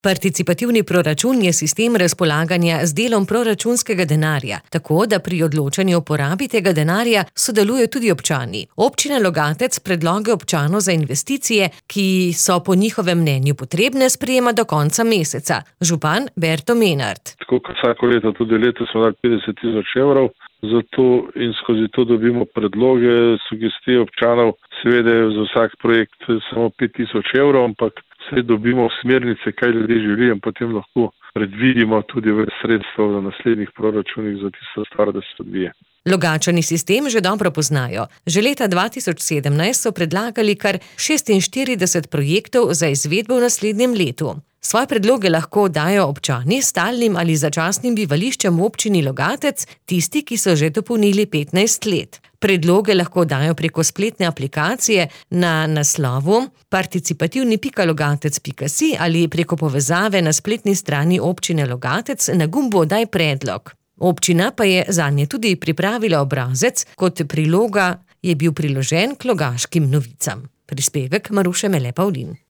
Participativni proračun je sistem razpolaganja z delom proračunskega denarja, tako da pri odločanju o porabi tega denarja sodelujejo tudi občani. Občina Logatec predloge občanov za investicije, ki so po njihovem mnenju potrebne, sprejema do konca meseca. Župan Berto Menart. Tako kot vsako leto, tudi letos smo dali 50,000 evrov, zato in skozi to dobimo predloge, sugestije občanov. Seveda je za vsak projekt samo 5,000 evrov, ampak vse dobimo smernice, kaj ljudje želijo, in potem lahko predvidimo tudi več sredstev v naslednjih proračunih za tisto stvar, da se odvije. Logatčani sistem že dobro poznajo. Že leta 2017 so predlagali kar 46 projektov za izvedbo v naslednjem letu. Svoje predloge lahko dajo občani s stalnim ali začasnim bivališčem v občini Logatec, tisti, ki so že dopolnili 15 let. Predloge lahko dajo preko spletne aplikacije na naslovu participativni.logatec.si ali preko povezave na spletni strani občine Logatec na gumbu Daj predlog. Občina pa je zanje tudi pripravila obrazec, kot priloga je bil priložen k Logaškim novicam. Prispevek Maruše Mele Pavlin.